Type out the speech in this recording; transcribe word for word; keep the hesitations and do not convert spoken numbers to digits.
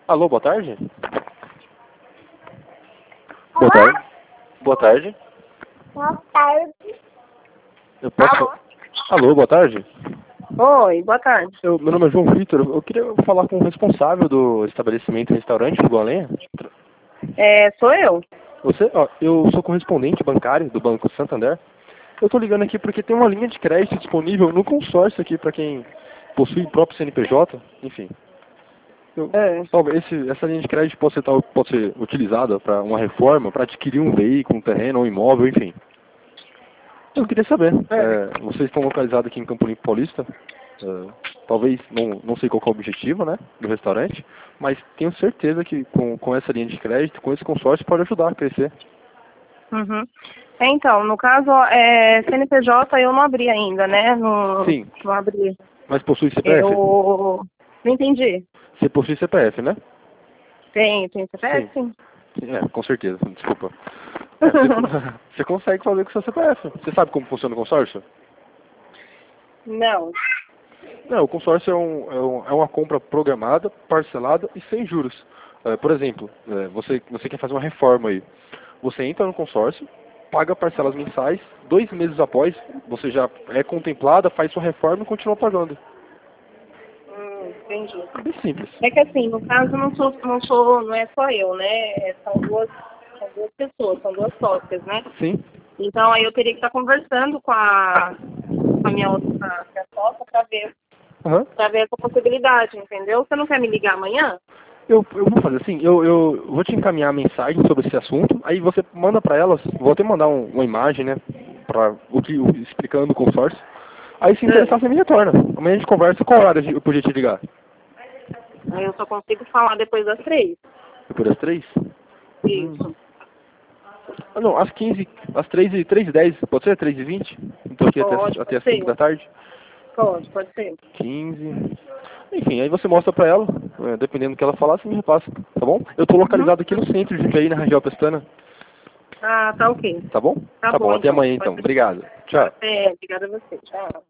Alô, boa tarde? Boa Olá. tarde. Boa tarde. Boa tarde. Eu posso... Alô? Alô, boa tarde. Oi, boa tarde. Eu, meu nome é João Vitor. Eu queria falar com o responsável do estabelecimento restaurante do Além. É, sou eu. Você, ó, eu sou correspondente bancário do Banco Santander. Eu tô ligando aqui porque tem uma linha de crédito disponível no consórcio aqui para quem possui o próprio C N P J, enfim. Eu, É. talvez esse, essa linha de crédito possa ser, tal- pode ser utilizada para uma reforma, para adquirir um veículo, um terreno, um imóvel, enfim. Eu queria saber, É. é, vocês estão localizados aqui em Campo Limpo Paulista? É, talvez, não, não sei qual que é o objetivo, né, do restaurante, mas tenho certeza que com, com essa linha de crédito, com esse consórcio, pode ajudar a crescer. Uhum. Então, no caso, é, C N P J eu não abri ainda, né? Não, Sim. não abri. Mas possui C P F? Eu não entendi. Você possui C P F, né? Tem, tem C P F? Sim. É, com certeza, desculpa. É, você, você consegue fazer com o seu C P F. Você sabe como funciona o consórcio? Não. Não, o consórcio é, um, é, um, é uma compra programada, parcelada e sem juros. É, por exemplo, é, você, você quer fazer uma reforma aí. Você entra no consórcio, paga parcelas mensais, dois meses após, você já é contemplada, faz sua reforma e continua pagando. Hum, entendi. É bem simples. É que assim, no caso não sou, não sou, não é só eu, né? É, São duas, são duas pessoas, são duas sócias, né? Sim. Então aí eu teria que estar conversando com a, com a minha outra minha sócia para ver, Uhum. para ver essa possibilidade, entendeu? Você não quer me ligar amanhã? Eu, eu vou fazer assim, eu, eu vou te encaminhar a mensagem sobre esse assunto, aí você manda pra elas, vou até mandar um, uma imagem, né, pra, o que, o- explicando o consórcio. Aí se interessar, você me retorna. Amanhã a gente conversa, qual horário eu podia te ligar? Aí eu só consigo falar depois das três. Depois das três? Isso. Ah, não, às quinze, às três e três e dez, pode ser? três e vinte? Então aqui até, Pode, até pode as cinco ser. da tarde? Pode, pode ser. quinze. Enfim, aí você mostra pra ela, é, dependendo do que ela falar, você me repassa, tá bom? Eu tô localizado aqui no centro de Jundiaí, na Rangel Pestana, Ah, tá ok. tá bom? Tá Tá bom, bom, até então. amanhã então. Pode ser. Obrigado. Tchau. Até, obrigada a você. Tchau.